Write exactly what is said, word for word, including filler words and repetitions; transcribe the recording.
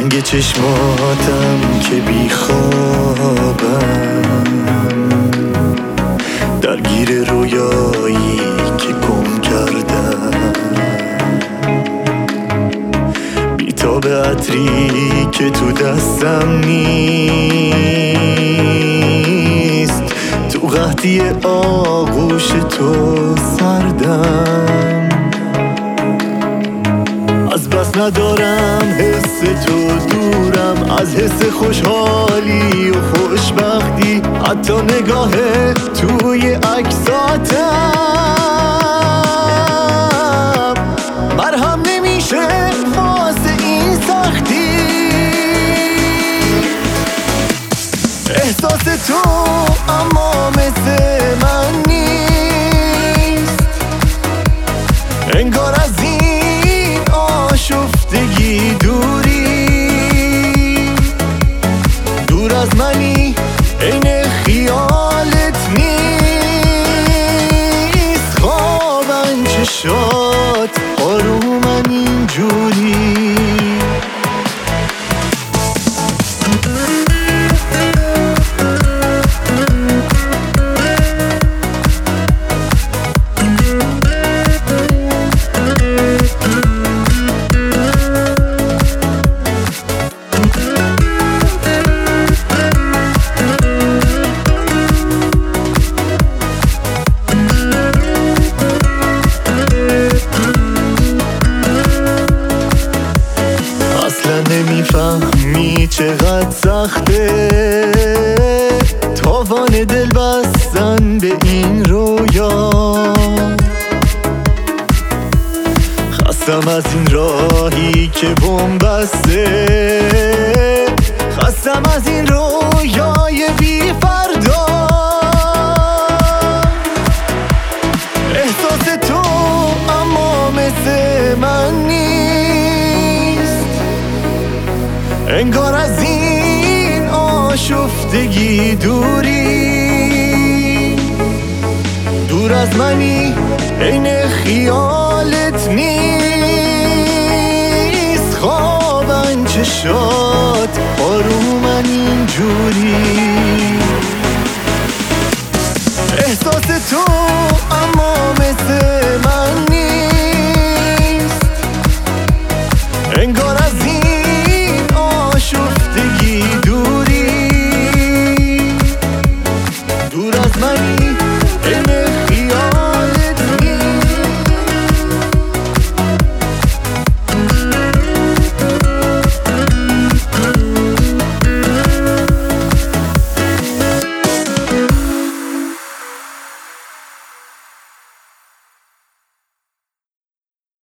رنگ چشماتم که بی خوابم، درگیر رویایی که گم کردم، بیتاب عطری که تو دستم نیست، تو قحطی آغوش تو سردم، از بس ندارم حس تو دورم، از حس خوشحالی و خوشبختی، حتی نگاه توی عکساتم مرهم نمیشه واسه این سختی. احساس تو اما مثل من نیست، انگار از این آشفتگی دوری، دور از منی عین خیالت نیست، خوابن چشات آرومن اینجوری. نمیفهمی چقدر سخته تاوان دل بستن به این رویا، خستم از این راهی که بن‌بسته، خستم از این رویای بی فردا. احساس تو اما مثل من نیست، انگار از این آشفتگی دوری، دور از منی عین خیالت نیست، خوابن چشات آرومن اینجوری. احساس تو اما مثل من نیست، انگار از این آشفتگی دوری، دور از منی